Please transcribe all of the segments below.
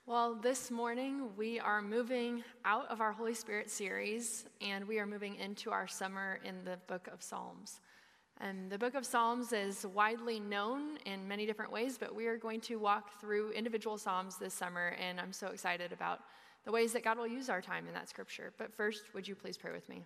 Well, this morning we are moving out of our Holy Spirit series and we are moving into our summer in the book of Psalms. And the book of Psalms is widely known in many different ways, but we are going to walk through individual Psalms this summer, and I'm so excited about the ways that God will use our time in that scripture. But first, would you please pray with me?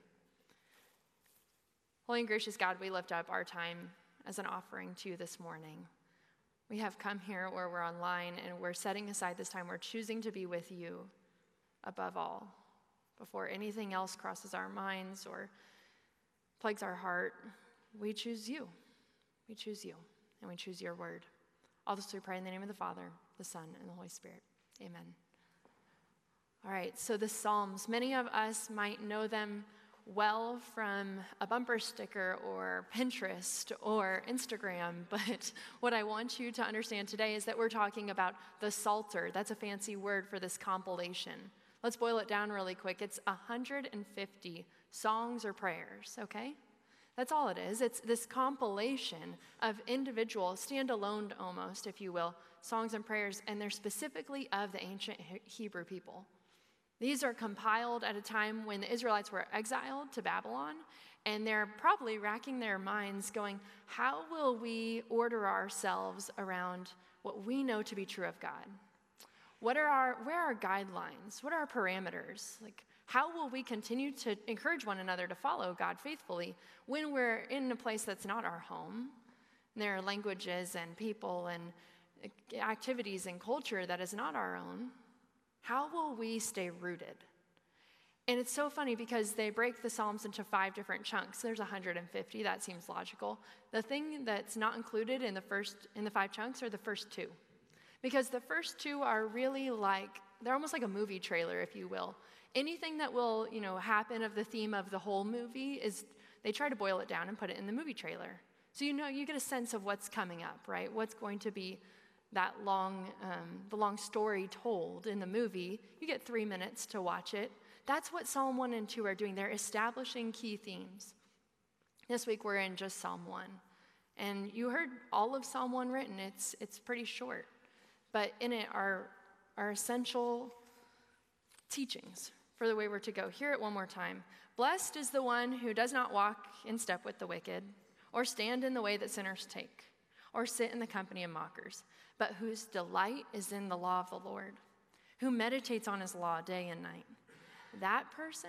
Holy and gracious God, we lift up our time as an offering to you this morning. We have come here or we're online and we're setting aside this time. We're choosing to be with you above all, before anything else crosses our minds or plagues our heart. We choose you. We choose you, and we choose your word. All this we pray in the name of the Father, the Son, and the Holy Spirit. Amen. All right, so the Psalms, many of us might know them well from a bumper sticker or Pinterest or Instagram, but what I want you to understand today is that we're talking about the Psalter. That's a fancy word for this compilation. Let's boil it down really quick. It's 150 songs or prayers, okay? That's all it is. It's this compilation of individual, standalone almost, if you will, songs and prayers, and they're specifically of the ancient Hebrew people. These are compiled at a time when the Israelites were exiled to Babylon, and they're probably racking their minds going, how will we order ourselves around what we know to be true of God? Where are our guidelines? What are our parameters? How will we continue to encourage one another to follow God faithfully when we're in a place that's not our home? And there are languages and people and activities and culture that is not our own. How will we stay rooted? And it's so funny because they break the Psalms into 5 different chunks. There's 150, that seems logical. The thing that's not included in the 5 chunks are the first 2. Because the first 2 are really they're almost like a movie trailer, if you will. Anything that will, happen of the theme of the whole movie they try to boil it down and put it in the movie trailer. So you get a sense of what's coming up, right? What's going to be that the long story told in the movie. You get 3 minutes to watch it. That's what Psalm 1 and 2 are doing. They're establishing key themes. This week we're in just Psalm 1. And you heard all of Psalm 1 written. It's pretty short. But in it are essential teachings for the way we're to go. Hear it one more time. Blessed is the one who does not walk in step with the wicked, or stand in the way that sinners take, or sit in the company of mockers, but whose delight is in the law of the Lord, who meditates on his law day and night. That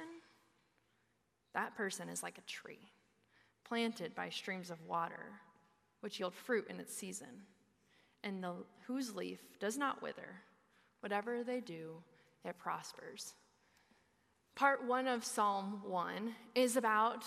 person is like a tree planted by streams of water, which yield fruit in its season, and whose leaf does not wither. Whatever they do, it prospers. Part 1 of Psalm 1 is about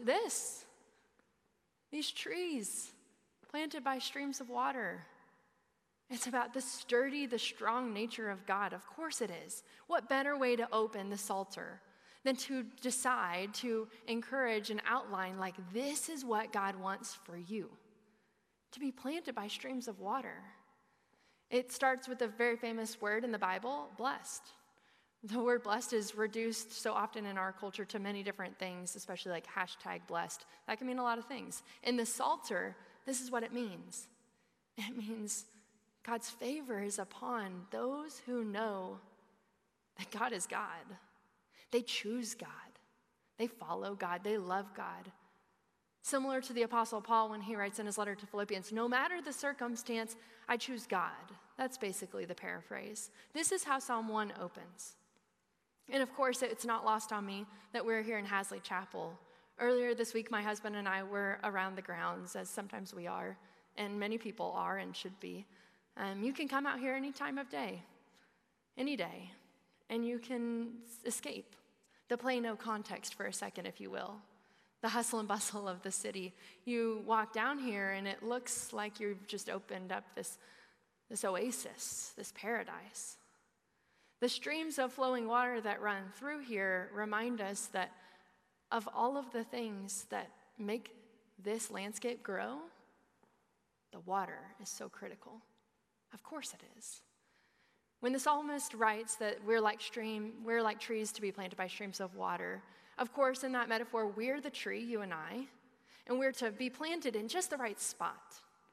these trees planted by streams of water. It's about the sturdy, the strong nature of God. Of course it is. What better way to open the Psalter than to decide to encourage and outline this is what God wants for you, to be planted by streams of water. It starts with a very famous word in the Bible, blessed. The word blessed is reduced so often in our culture to many different things, especially #blessed. That can mean a lot of things. In the Psalter, this is what it means. It means God's favor is upon those who know that God is God. They choose God. They follow God. They love God. Similar to the Apostle Paul when he writes in his letter to Philippians, no matter the circumstance, I choose God. That's basically the paraphrase. This is how Psalm 1 opens. And of course, it's not lost on me that we're here in Hasley Chapel. Earlier this week, my husband and I were around the grounds, as sometimes we are, and many people are and should be. You can come out here any time of day, any day, and you can escape the Plano context for a second, if you will, the hustle and bustle of the city. You walk down here, and it looks like you've just opened up this oasis, this paradise. The streams of flowing water that run through here remind us that of all of the things that make this landscape grow, the water is so critical. Of course it is. When the psalmist writes that we're like trees to be planted by streams of water, of course, in that metaphor, we're the tree, you and I, and we're to be planted in just the right spot.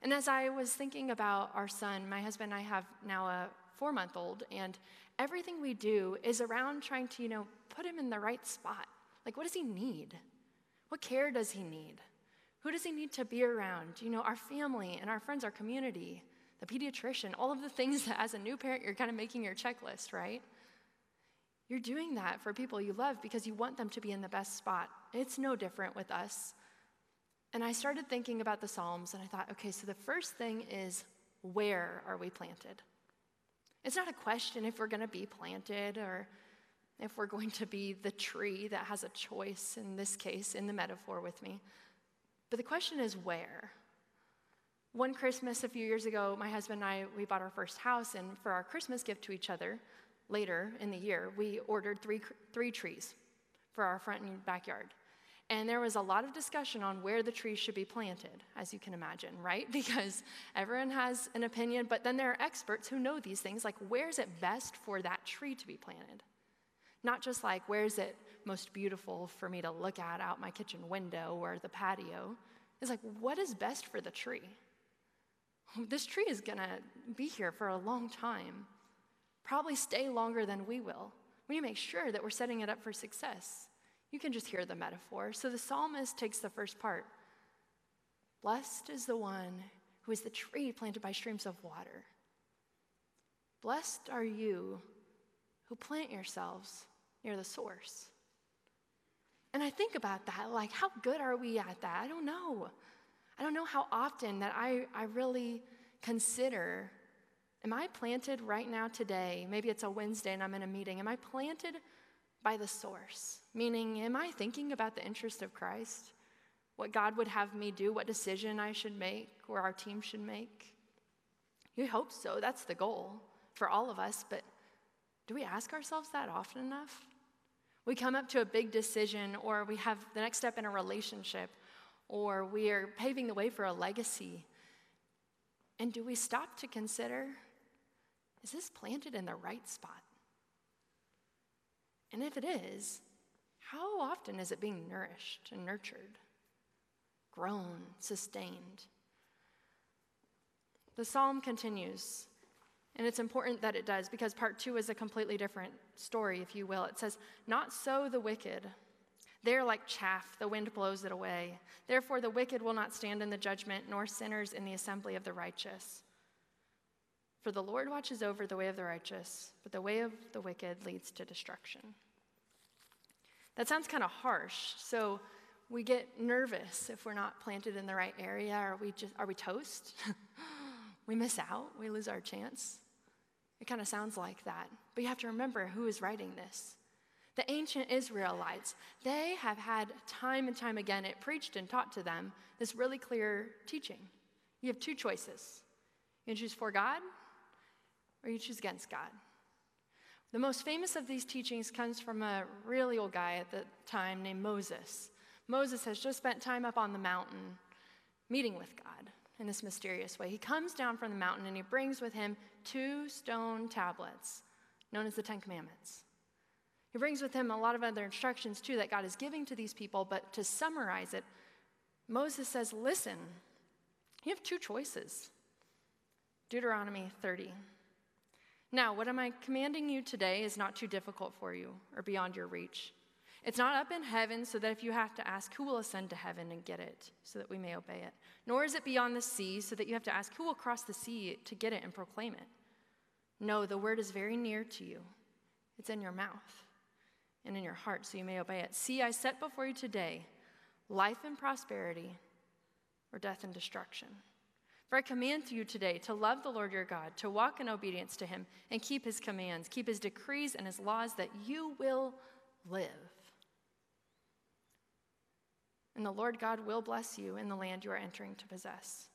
And as I was thinking about our son, my husband and I have now a 4-month-old, and everything we do is around trying to, put him in the right spot. Like, what does he need? What care does he need? Who does he need to be around? Our family and our friends, our community, the pediatrician, all of the things that as a new parent, you're kind of making your checklist, right? You're doing that for people you love because you want them to be in the best spot. It's no different with us. And I started thinking about the Psalms, and I thought, okay, so the first thing is, where are we planted? It's not a question if we're going to be planted or if we're going to be the tree that has a choice, in this case, in the metaphor with me. But the question is where? One Christmas a few years ago, my husband and I, we bought our first house, and for our Christmas gift to each other, later in the year, we ordered three trees for our front and backyard. And there was a lot of discussion on where the trees should be planted, as you can imagine, right? Because everyone has an opinion, but then there are experts who know these things, like where is it best for that tree to be planted? Not just like where is it most beautiful for me to look at out my kitchen window or the patio. It's like, what is best for the tree? This tree is gonna be here for a long time, probably stay longer than we will. We need to make sure that we're setting it up for success. You can just hear the metaphor. So the psalmist takes the first part. Blessed is the one who is the tree planted by streams of water. Blessed are you who plant yourselves near the source. And I think about that, like how good are we at that? I don't know. I don't know how often that I really consider, am I planted right now today? Maybe it's a Wednesday and I'm in a meeting. Am I planted by the source? Meaning, am I thinking about the interest of Christ? What God would have me do, what decision I should make, or our team should make? You hope so. That's the goal for all of us, but do we ask ourselves that often enough? We come up to a big decision, or we have the next step in a relationship, or we are paving the way for a legacy. And do we stop to consider, is this planted in the right spot? And if it is, how often is it being nourished and nurtured, grown, sustained? The psalm continues, and it's important that it does because part 2 is a completely different story, if you will. It says, not so the wicked. They're like chaff, the wind blows it away. Therefore the wicked will not stand in the judgment, nor sinners in the assembly of the righteous. For the Lord watches over the way of the righteous, but the way of the wicked leads to destruction. That sounds kind of harsh, so we get nervous if we're not planted in the right area. Are we toast? We miss out, we lose our chance. It kind of sounds like that. But you have to remember who is writing this. The ancient Israelites, they have had time and time again, it preached and taught to them this really clear teaching. You have 2 choices. You can choose for God, or you choose against God. The most famous of these teachings comes from a really old guy at the time named Moses. Moses has just spent time up on the mountain meeting with God in this mysterious way. He comes down from the mountain and he brings with him 2 stone tablets known as the 10 Commandments. He brings with him a lot of other instructions too that God is giving to these people, but to summarize it, Moses says, listen, you have 2 choices. Deuteronomy 30. Now, what am I commanding you today is not too difficult for you or beyond your reach. It's not up in heaven so that if you have to ask, who will ascend to heaven and get it so that we may obey it? Nor is it beyond the sea so that you have to ask, who will cross the sea to get it and proclaim it? No, the word is very near to you. It's in your mouth and in your heart so you may obey it. See, I set before you today life and prosperity or death and destruction. For I command you today to love the Lord your God, to walk in obedience to him, and keep his commands, keep his decrees and his laws, that you will live. And the Lord God will bless you in the land you are entering to possess.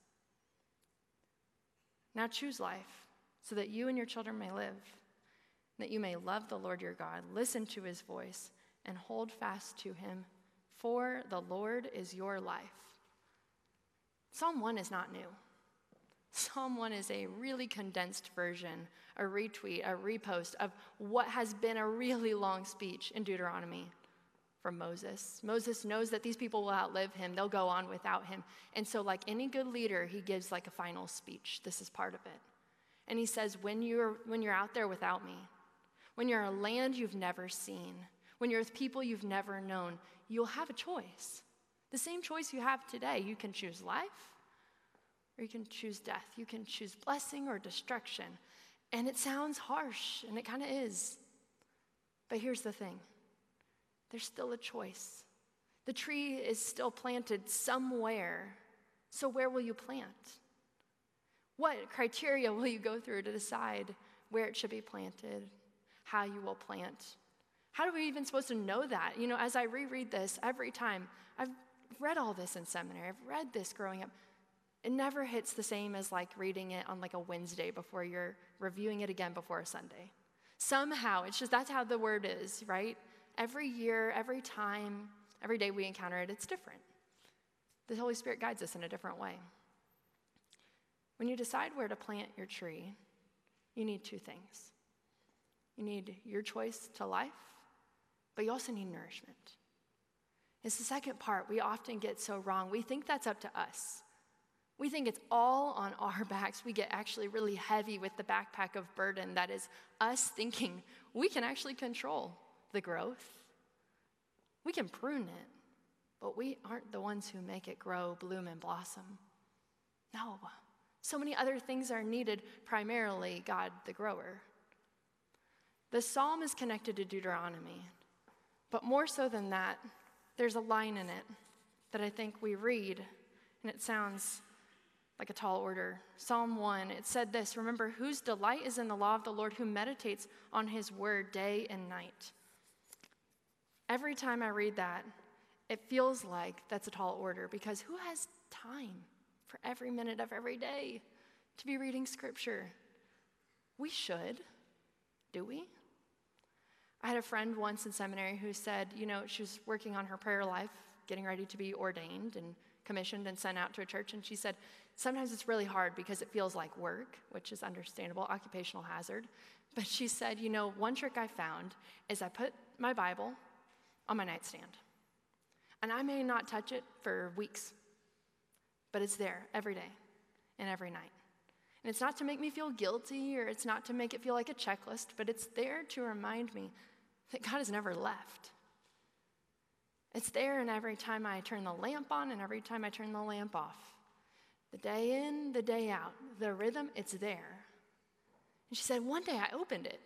Now choose life, so that you and your children may live, that you may love the Lord your God, listen to his voice, and hold fast to him, for the Lord is your life. Psalm 1 is not new. Psalm 1 is a really condensed version, a retweet, a repost of what has been a really long speech in Deuteronomy from Moses. Moses knows that these people will outlive him. They'll go on without him. And so like any good leader, he gives like a final speech. This is part of it. And he says, when you're out there without me, when you're in a land you've never seen, when you're with people you've never known, you'll have a choice. The same choice you have today. You can choose life or you can choose death. You can choose blessing or destruction. And it sounds harsh, and it kind of is. But here's the thing. There's still a choice. The tree is still planted somewhere. So where will you plant? What criteria will you go through to decide where it should be planted, how you will plant? How are we even supposed to know that? You know, as I reread this every time, I've read all this in seminary. I've read this growing up. It never hits the same as like reading it on like a Wednesday before you're reviewing it again before a Sunday. Somehow, it's just that's how the word is, right? Every year, every time, every day we encounter it, it's different. The Holy Spirit guides us in a different way. When you decide where to plant your tree, you need two things. You need your choice to life, but you also need nourishment. It's the second part we often get so wrong. We think that's up to us. We think it's all on our backs. We get actually really heavy with the backpack of burden that is us thinking we can actually control the growth. We can prune it, but we aren't the ones who make it grow, bloom, and blossom. No. So many other things are needed, primarily God, the grower. The psalm is connected to Deuteronomy, but more so than that, there's a line in it that I think we read, and it sounds like a tall order. Psalm 1, it said this, remember, whose delight is in the law of the Lord, who meditates on his word day and night. Every time I read that, it feels like that's a tall order, because who has time for every minute of every day to be reading scripture? We should. Do we? I had a friend once in seminary who said, you know, she was working on her prayer life, getting ready to be ordained and commissioned and sent out to a church, and she said, sometimes it's really hard because it feels like work, which is understandable, occupational hazard. But she said, you know, one trick I found is I put my Bible on my nightstand. And I may not touch it for weeks, but it's there every day and every night. And it's not to make me feel guilty, or it's not to make it feel like a checklist, but it's there to remind me that God has never left. It's there, and every time I turn the lamp on and every time I turn the lamp off. The day in, the day out, the rhythm, it's there. And she said, one day I opened it.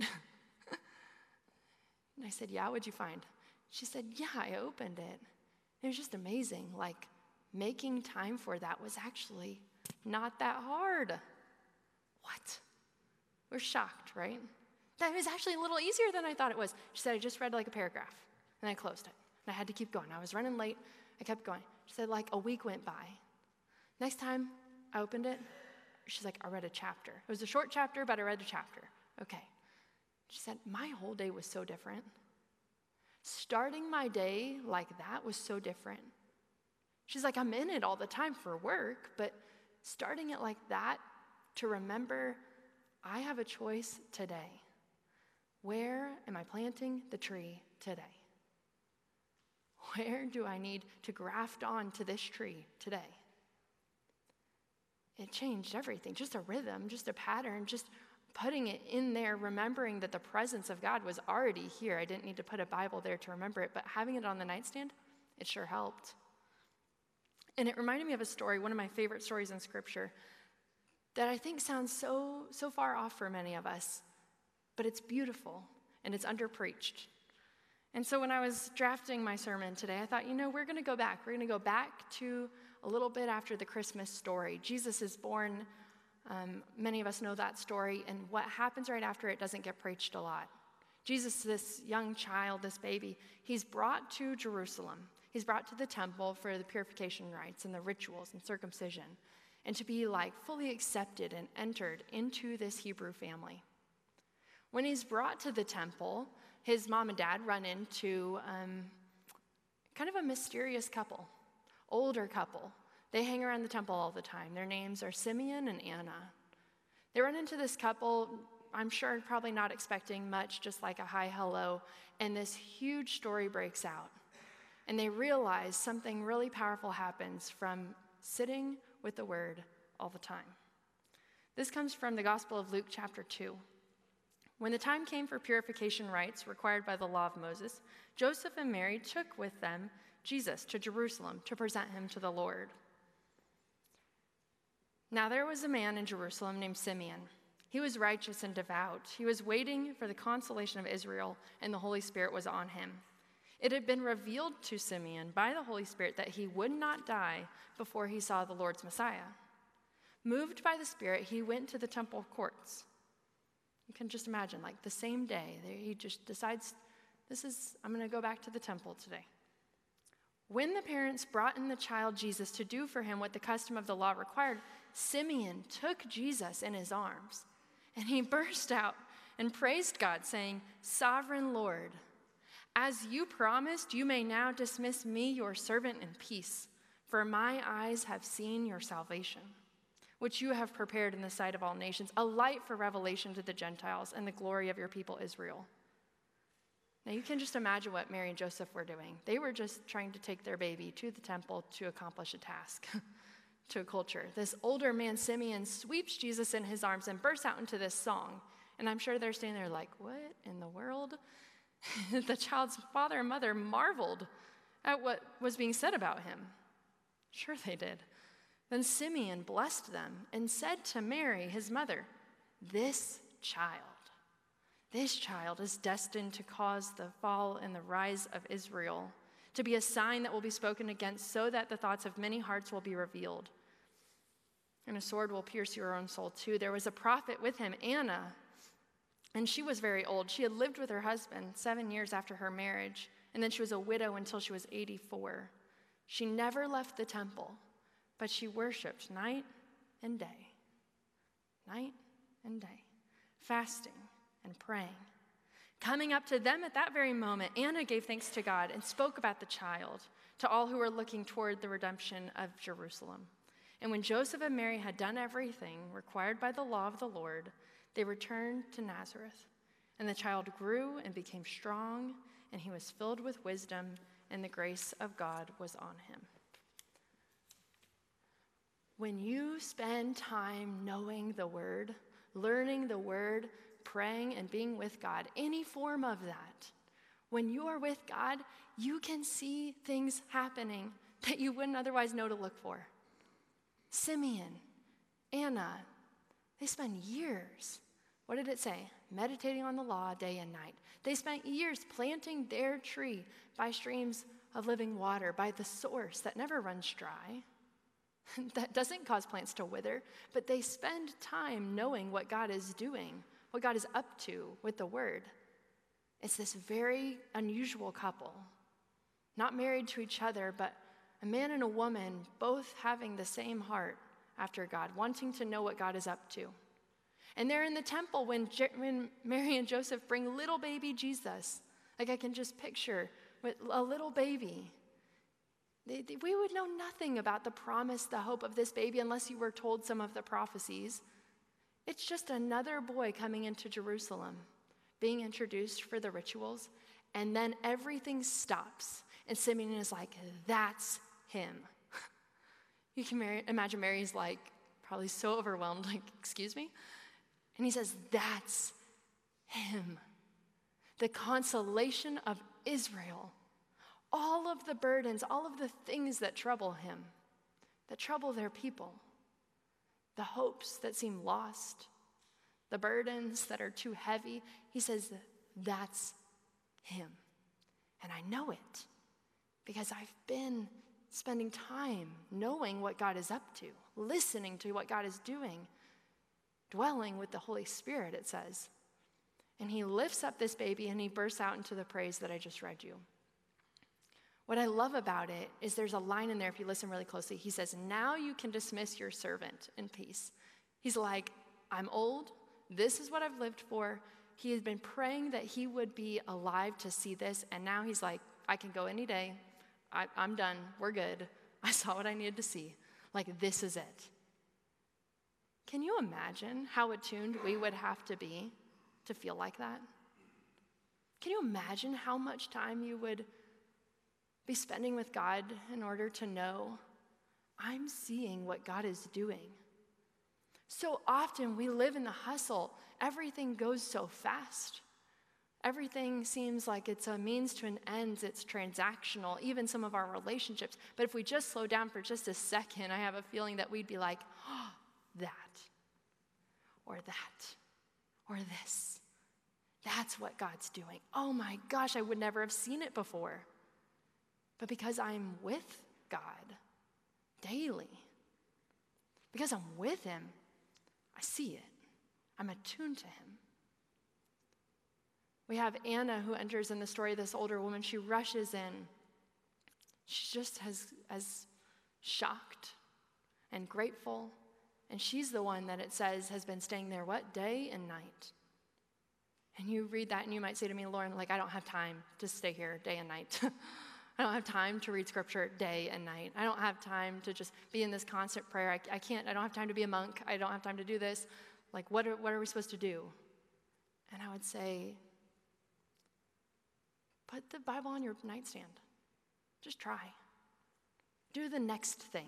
And I said, yeah, what'd you find? She said, yeah, I opened it. It was just amazing. Like, making time for that was actually not that hard. What? We're shocked, right? That was actually a little easier than I thought it was. She said, I just read like a paragraph, and I closed it. And I had to keep going. I was running late. I kept going. She said, like, a week went by. Next time I opened it, she's like, I read a chapter. It was a short chapter, but I read a chapter. Okay. She said, my whole day was so different. Starting my day like that was so different. She's like, I'm in it all the time for work, but starting it like that to remember I have a choice today. Where am I planting the tree today? Where do I need to graft on to this tree today? It changed everything, just a rhythm, just a pattern, just putting it in there, remembering that the presence of God was already here. I didn't need to put a Bible there to remember it, but having it on the nightstand, it sure helped. And it reminded me of a story, one of my favorite stories in Scripture, that I think sounds so far off for many of us, but it's beautiful and it's underpreached. And so when I was drafting my sermon today, I thought, we're going to go back. We're going to go back to a little bit after the Christmas story. Jesus is born. Many of us know that story, and what happens right after it doesn't get preached a lot. Jesus, this young child, this baby, he's brought to Jerusalem. He's brought to the temple for the purification rites and the rituals and circumcision, and to be like fully accepted and entered into this Hebrew family. When he's brought to the temple, his mom and dad run into kind of a mysterious couple, older couple. They hang around the temple all the time. Their names are Simeon and Anna. They run into this couple, I'm sure probably not expecting much, just like a hi, hello, and this huge story breaks out. And they realize something really powerful happens from sitting with the word all the time. This comes from the Gospel of Luke chapter 2. When the time came for purification rites required by the law of Moses, Joseph and Mary took with them Jesus to Jerusalem to present him to the Lord. Now there was a man in Jerusalem named Simeon. He was righteous and devout. He was waiting for the consolation of Israel, and the Holy Spirit was on him. It had been revealed to Simeon by the Holy Spirit that he would not die before he saw the Lord's Messiah. Moved by the Spirit, he went to the temple courts. You can just imagine, like the same day, he just decides, I'm going to go back to the temple today. When the parents brought in the child Jesus to do for him what the custom of the law required, Simeon took Jesus in his arms, and he burst out and praised God, saying, "Sovereign Lord, as you promised, you may now dismiss me, your servant, in peace, for my eyes have seen your salvation, which you have prepared in the sight of all nations, a light for revelation to the Gentiles and the glory of your people Israel." Now you can just imagine what Mary and Joseph were doing. They were just trying to take their baby to the temple to accomplish a task, to a culture. This older man, Simeon, sweeps Jesus in his arms and bursts out into this song. And I'm sure they're standing there like, what in the world? The child's father and mother marveled at what was being said about him. Sure they did. Then Simeon blessed them and said to Mary, his mother, This child is destined to cause the fall and the rise of Israel, to be a sign that will be spoken against, so that the thoughts of many hearts will be revealed. And a sword will pierce your own soul too. There was a prophet with him, Anna, and she was very old. She had lived with her husband 7 years after her marriage, and then she was a widow until she was 84. She never left the temple, but she worshiped night and day, fasting and praying. Coming up to them at that very moment, Anna gave thanks to God and spoke about the child to all who were looking toward the redemption of Jerusalem. And when Joseph and Mary had done everything required by the law of the Lord, they returned to Nazareth. And the child grew and became strong, and he was filled with wisdom, and the grace of God was on him. When you spend time knowing the word, learning the word, praying and being with God, any form of that, when you are with God, you can see things happening that you wouldn't otherwise know to look for. Simeon, Anna, they spend years, what did it say? Meditating on the law day and night. They spent years planting their tree by streams of living water, by the source that never runs dry, that doesn't cause plants to wither, but they spend time knowing what God is doing, what God is up to with the word. It's this very unusual couple, not married to each other, but a man and a woman both having the same heart after God, wanting to know what God is up to. And they're in the temple when Mary and Joseph bring little baby Jesus. Like I can just picture with a little baby. We would know nothing about the promise, the hope of this baby unless you were told some of the prophecies. It's just another boy coming into Jerusalem, being introduced for the rituals, and then everything stops. And Simeon is like, that's him. You can imagine Mary's like, probably so overwhelmed, like, excuse me? And he says, that's him. The consolation of Israel. All of the burdens, all of the things that trouble him, that trouble their people, the hopes that seem lost, the burdens that are too heavy, he says, that's him. And I know it because I've been spending time knowing what God is up to, listening to what God is doing, dwelling with the Holy Spirit, it says. And he lifts up this baby and he bursts out into the praise that I just read you. What I love about it is there's a line in there, if you listen really closely, he says, now you can dismiss your servant in peace. He's like, I'm old. This is what I've lived for. He has been praying that he would be alive to see this. And now he's like, I can go any day. I'm done. We're good. I saw what I needed to see. Like, this is it. Can you imagine how attuned we would have to be to feel like that? Can you imagine how much time you would be spending with God in order to know I'm seeing what God is doing. So often we live in the hustle. Everything goes so fast. Everything seems like it's a means to an end. It's transactional, even some of our relationships. But if we just slow down for just a second, I have a feeling that we'd be like, oh, that, or this. That's what God's doing. Oh my gosh, I would never have seen it before. But because I'm with God daily, because I'm with him, I see it. I'm attuned to him. We have Anna who enters in the story, this older woman. She rushes in. She's just as shocked and grateful. And she's the one that it says has been staying there, what? Day and night. And you read that and you might say to me, Lauren, like, I don't have time to stay here day and night. I don't have time to read scripture day and night. I don't have time to just be in this constant prayer. I don't have time to be a monk. I don't have time to do this. Like, what are we supposed to do? And I would say, put the Bible on your nightstand. Just try. Do the next thing.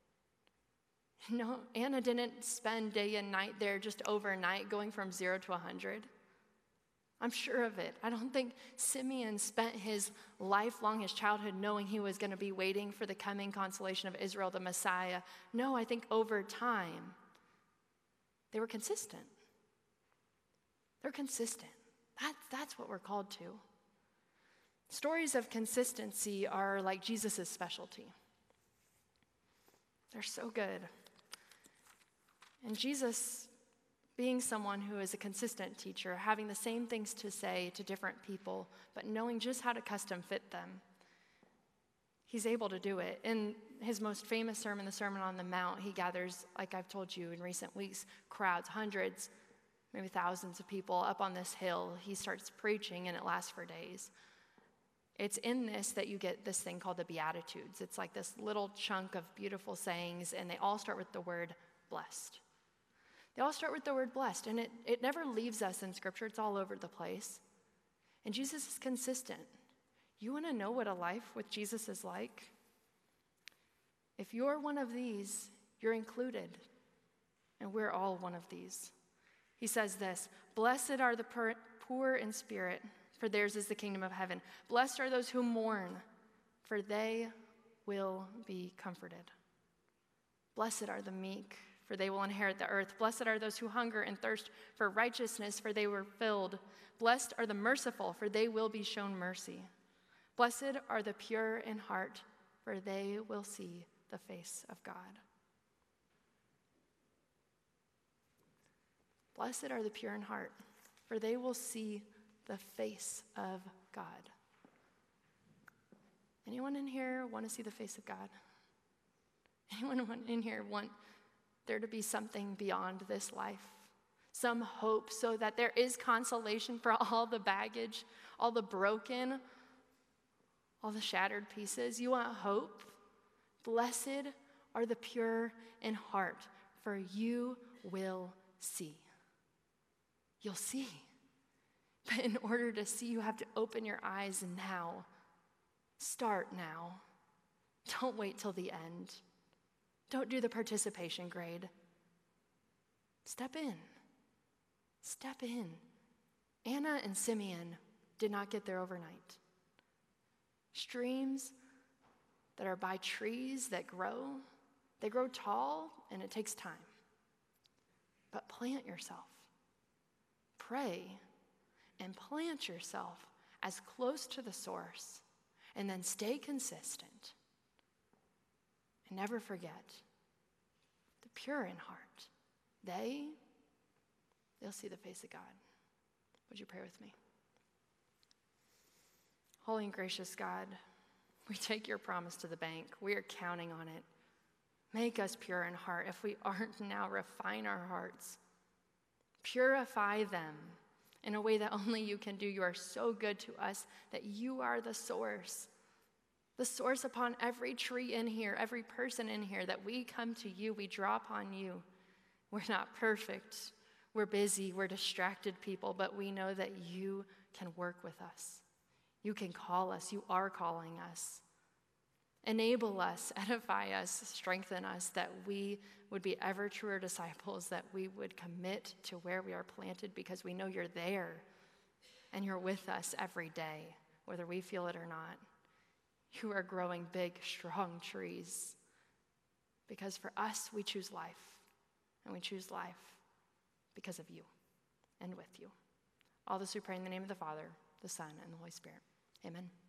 No, Anna didn't spend day and night there just overnight going from 0 to 100. I'm sure of it. I don't think Simeon spent his lifelong, his childhood, knowing he was going to be waiting for the coming consolation of Israel, the Messiah. No, I think over time, they were consistent. They're consistent. That's what we're called to. Stories of consistency are like Jesus' specialty. They're so good. And Jesus, being someone who is a consistent teacher, having the same things to say to different people, but knowing just how to custom fit them, he's able to do it. In his most famous sermon, the Sermon on the Mount, he gathers, like I've told you in recent weeks, crowds, hundreds, maybe thousands of people up on this hill. He starts preaching, and it lasts for days. It's in this that you get this thing called the Beatitudes. It's like this little chunk of beautiful sayings, and they all start with the word blessed. They all start with the word blessed, and it never leaves us in Scripture. It's all over the place. And Jesus is consistent. You want to know what a life with Jesus is like? If you're one of these, you're included, and we're all one of these. He says this, "Blessed are the poor in spirit, for theirs is the kingdom of heaven. Blessed are those who mourn, for they will be comforted. Blessed are the meek, for they will inherit the earth. Blessed are those who hunger and thirst for righteousness, for they were filled. Blessed are the merciful, for they will be shown mercy. Blessed are the pure in heart, for they will see the face of God." Blessed are the pure in heart, for they will see the face of God. Anyone in here want to see the face of God? Anyone in here want there to be something beyond this life? Some hope so that there is consolation for all the baggage, all the broken, all the shattered pieces? You want hope? Blessed are the pure in heart, for you will see. You'll see. But in order to see, you have to open your eyes now. Start now. Don't wait till the end. Don't do the participation grade. Step in. Step in. Anna and Simeon did not get there overnight. Streams that are by trees that grow, they grow tall, and it takes time. But plant yourself. Pray and plant yourself as close to the source, and then stay consistent. And never forget, the pure in heart, they'll see the face of God. Would you pray with me? Holy and gracious God, we take your promise to the bank. We are counting on it. Make us pure in heart. If we aren't now, refine our hearts. Purify them in a way that only you can do. You are so good to us that you are the source upon every tree in here, every person in here, that we come to you, we draw upon you. We're not perfect. We're busy. We're distracted people, but we know that you can work with us. You can call us. You are calling us. Enable us, edify us, strengthen us, that we would be ever truer disciples, that we would commit to where we are planted because we know you're there and you're with us every day, whether we feel it or not. You are growing big, strong trees because for us, we choose life, and we choose life because of you and with you. All this we pray in the name of the Father, the Son, and the Holy Spirit. Amen.